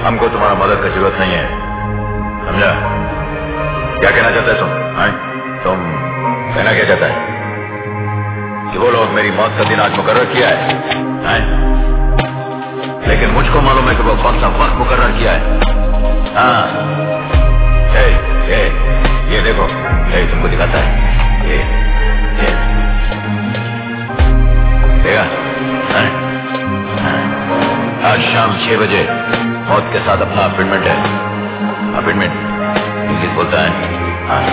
हमको तुम्हारा मदद की जरूरत नहीं है, समझा? क्या कहना चाहता है तुम कहना क्या चाहता है? कि वो लोग मेरी मौत का दिन आज मुकर्रर किया है, लेकिन मुझको मालूम है कि वो कौन सा वक्त मुकर्रर किया है। हाँ, ये देखो, ये तुमको दिखाता है, ये देखा? आज शाम 6 बजे मौत के साथ अपना अपॉइंटमेंट है। अपॉइंटमेंट इंग्लिश बोलता है। हाँ,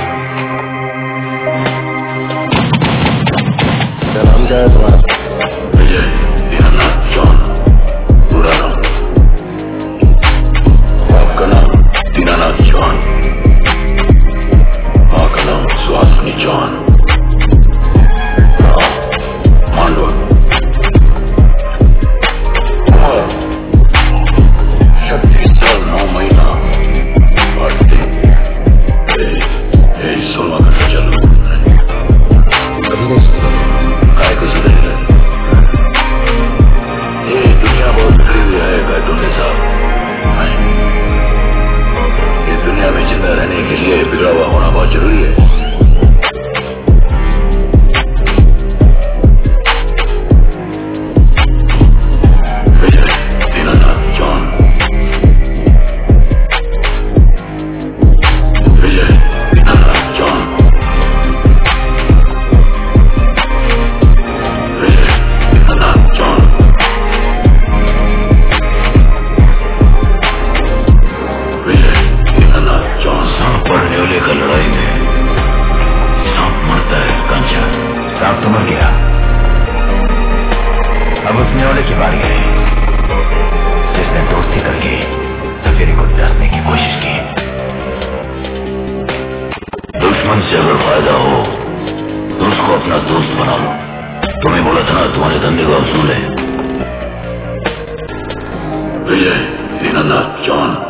नाम क्या है तुम्हारा? विजय दीनानाथ जॉन, पूरा नाम। आपका नाम दीनानाथ जॉन, माँ का नाम सुहासिनी जॉन। मांडवा 36 साल 9 महीना 8 दिन 16 घंटा चालू काय को सुधर ये दुनिया बहुत बिगड़ी हुई है गायतुल्ले साहब। इस दुनिया में जिंदा रहने के लिए बिगड़ा हुआ होना बहुत जरूरी है। विजय दीनानाथ जॉन, विजय दीनानाथ जॉन, विजय दीनानाथ जॉन, विजय दीनानाथ जॉन। सांप और न्योले का लड़ाई में सांप मरता है कांचा, सांप तो मर गया। अब उस न्योले की बारी है जिसने दोस्ती करके सफेरे को डसने की कोशिश की। दुश्मन से अगर फायदा हो तो उसको अपना दोस्त बना लो। तुम्हें बोला था ना तुम्हारे धंधे को असूल है। विजय दीनानाथ जॉन।